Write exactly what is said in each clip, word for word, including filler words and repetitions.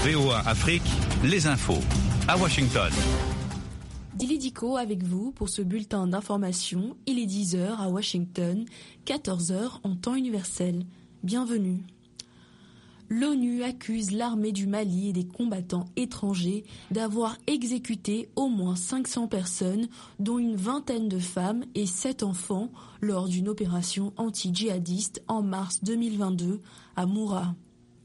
V O A Afrique, les infos à Washington. Dili Diko avec vous pour ce bulletin d'information. Il est dix heures à Washington, quatorze heures en temps universel. Bienvenue. L'ONU accuse l'armée du Mali et des combattants étrangers d'avoir exécuté au moins cinq cents personnes, dont une vingtaine de femmes et sept enfants, lors d'une opération anti-djihadiste en mars deux mille vingt-deux à Moura.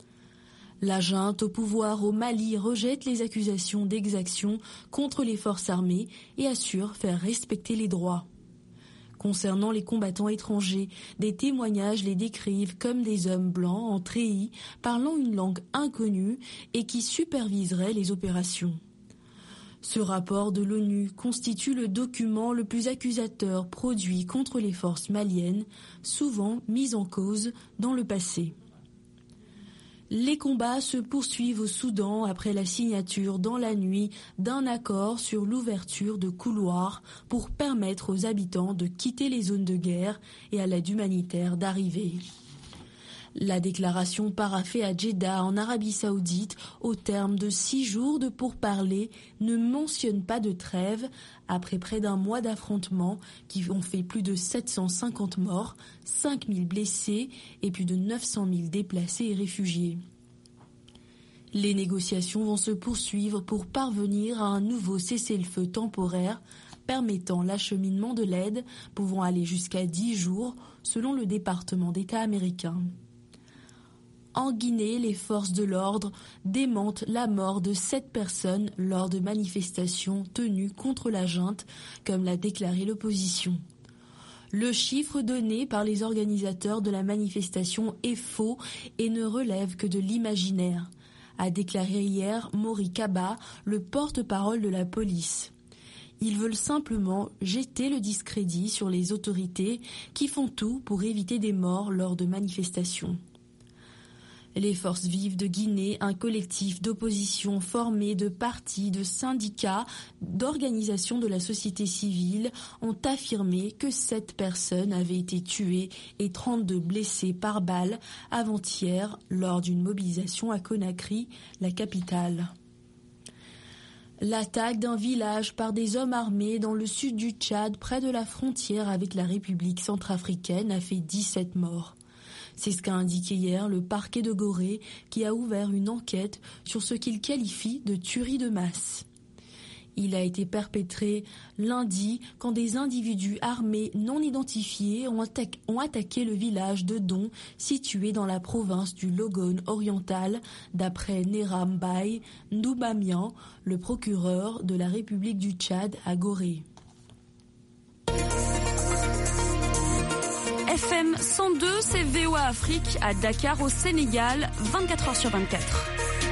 La junte au pouvoir au Mali rejette les accusations d'exaction contre les forces armées et assure faire respecter les droits. Concernant les combattants étrangers, des témoignages les décrivent comme des hommes blancs en treillis parlant une langue inconnue et qui superviseraient les opérations. Ce rapport de l'ONU constitue le document le plus accusateur produit contre les forces maliennes, souvent mises en cause dans le passé. Les combats se poursuivent au Soudan après la signature dans la nuit d'un accord sur l'ouverture de couloirs pour permettre aux habitants de quitter les zones de guerre et à l'aide humanitaire d'arriver. La déclaration paraphée à Jeddah en Arabie Saoudite au terme de six jours de pourparlers ne mentionne pas de trêve après près d'un mois d'affrontements qui ont fait plus de sept cent cinquante morts, cinq mille blessés et plus de neuf cent mille déplacés et réfugiés. Les négociations vont se poursuivre pour parvenir à un nouveau cessez-le-feu temporaire permettant l'acheminement de l'aide pouvant aller jusqu'à dix jours selon le département d'État américain. En Guinée, les forces de l'ordre démentent la mort de sept personnes lors de manifestations tenues contre la junte, comme l'a déclaré l'opposition. Le chiffre donné par les organisateurs de la manifestation est faux et ne relève que de l'imaginaire, a déclaré hier Mori Kaba, le porte-parole de la police. Ils veulent simplement jeter le discrédit sur les autorités qui font tout pour éviter des morts lors de manifestations. Les Forces vives de Guinée, un collectif d'opposition formé de partis, de syndicats, d'organisations de la société civile, ont affirmé que sept personnes avaient été tuées et trente-deux blessées par balle avant-hier lors d'une mobilisation à Conakry, la capitale. L'attaque d'un village par des hommes armés dans le sud du Tchad, près de la frontière avec la République centrafricaine, a fait dix-sept morts. C'est ce qu'a indiqué hier le parquet de Gorée qui a ouvert une enquête sur ce qu'il qualifie de tuerie de masse. Il a été perpétré lundi quand des individus armés non identifiés ont, atta- ont attaqué le village de Don situé dans la province du Logone oriental d'après Neram Bay Ndoubamian, le procureur de la République du Tchad à Gorée. F M cent deux, c'est V O A Afrique à Dakar au Sénégal, vingt-quatre heures sur vingt-quatre.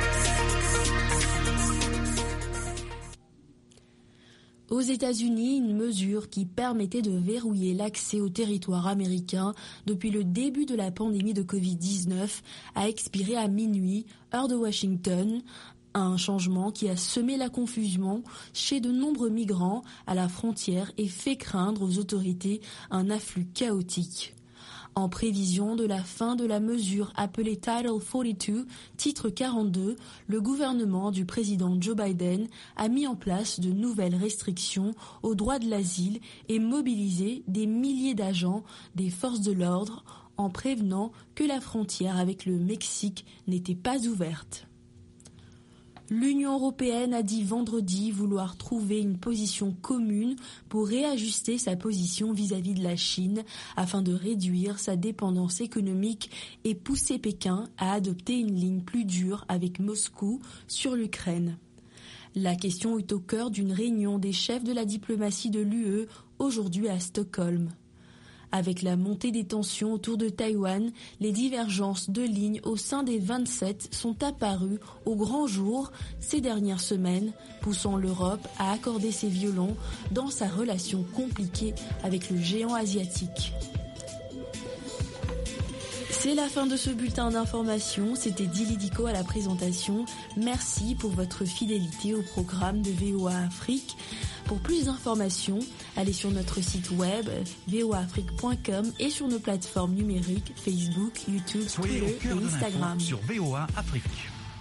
Aux États-Unis, une mesure qui permettait de verrouiller l'accès au territoire américain depuis le début de la pandémie de covid dix-neuf a expiré à minuit, heure de Washington. Un changement qui a semé la confusion chez de nombreux migrants à la frontière et fait craindre aux autorités un afflux chaotique. En prévision de la fin de la mesure appelée Title quarante-deux, titre quarante-deux, le gouvernement du président Joe Biden a mis en place de nouvelles restrictions au droit de l'asile et mobilisé des milliers d'agents des forces de l'ordre en prévenant que la frontière avec le Mexique n'était pas ouverte. L'Union européenne a dit vendredi vouloir trouver une position commune pour réajuster sa position vis-à-vis de la Chine afin de réduire sa dépendance économique et pousser Pékin à adopter une ligne plus dure avec Moscou sur l'Ukraine. La question est au cœur d'une réunion des chefs de la diplomatie de l'U E aujourd'hui à Stockholm. Avec la montée des tensions autour de Taïwan, les divergences de lignes au sein des vingt-sept sont apparues au grand jour ces dernières semaines, poussant l'Europe à accorder ses violons dans sa relation compliquée avec le géant asiatique. C'est la fin de ce bulletin d'information. C'était Dili Diko à la présentation. Merci pour votre fidélité au programme de V O A Afrique. Pour plus d'informations, allez sur notre site web v o a afrique point com et sur nos plateformes numériques Facebook, YouTube, Soyez Twitter au cœur et de l'info Instagram. sur V O A Afrique.